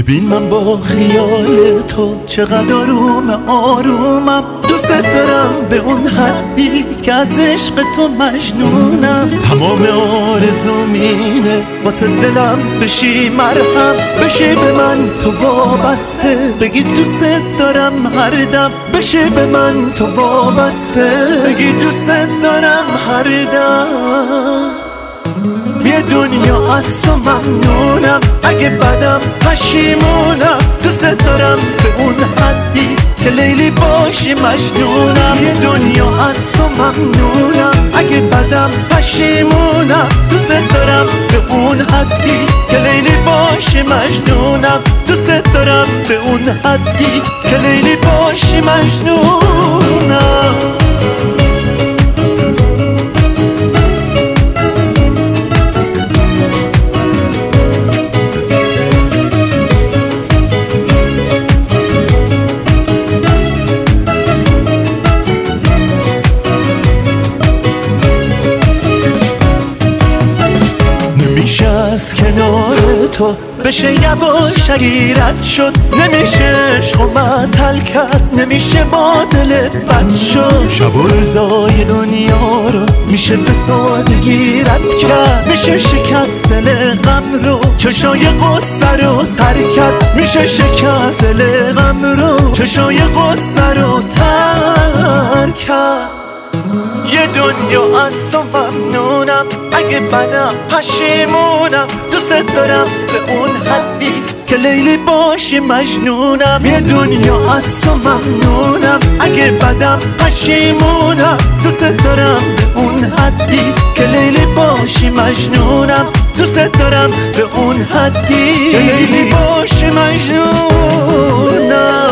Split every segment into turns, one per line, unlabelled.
ببین من با خیال تو چقدر آرومم دوست دارم به اون حدی که از عشق تو مجنونم. تمام آرزوم اینه واسه دلم بشی مرهم، بشی به من تو وابسته، بگی دوست دارم هر دم، بشی به من تو وابسته، بگی دوست دارم هر دم. یه دنیا از تو ممنونم، اگه بدم پشیمونم، دوست دارم به اون حدی که لیلی باشی مجنونم. یه دنیا از تو ممنونم، اگه بدم پشیمونم، دوست دارم به اون حدی که لیلی باشی مجنونم، دوست دارم به اون حدی که لیلی باشی مجنونم. نمیشه از کنار تو بشه یواش اگیرت شد، نمیشه عشق و معطل کرد، نمیشه با دلت بد شد. شب و روزای دنیا رو میشه به سادگی رد کرد، میشه شکست دل غم رو، چشای غصه رو تر کرد، میشه شکست دل غم رو، چشای غصه رو تر کرد. یه دنیا از تو ممنونم، اگه بدم پشیمونم، دوست دارم به اون حدی که لیلی باشی مجنونم. یه دنیا از تو ممنونم، اگه بدم پشیمونم، دوست دارم به اون حدی که لیلی باشی مجنونم، دوست دارم به اون حدی که لیلی باشی مجنونم.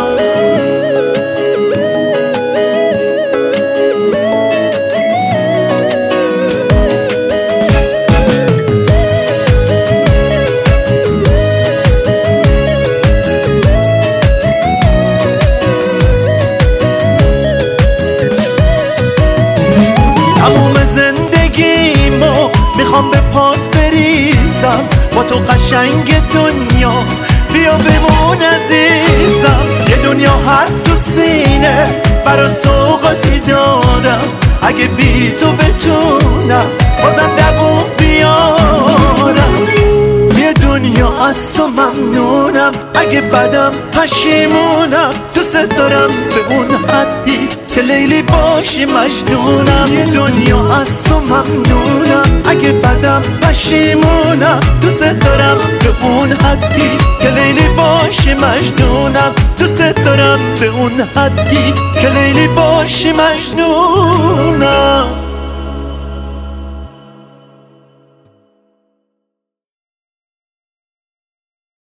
میخوام به پات بریزم، با تو قشنگ دنیا بیا بمون عزیزم. یه دنیا هر تو سینه برا سوقاتی دارم، اگه بی تو بتونم بازم دووم بیارم. یه دنیا از تو ممنونم، اگه بدم پشیمونم، دوست دارم به اون حدی که لیلی باشی مجنونم. یه دنیا از تو ممنونم، اگه بدم پشیمونم، دوست دارم به اون حدی که لیلی باشی مجنونم، دوست دارم به اون حدی که لیلی باشی مجنونم.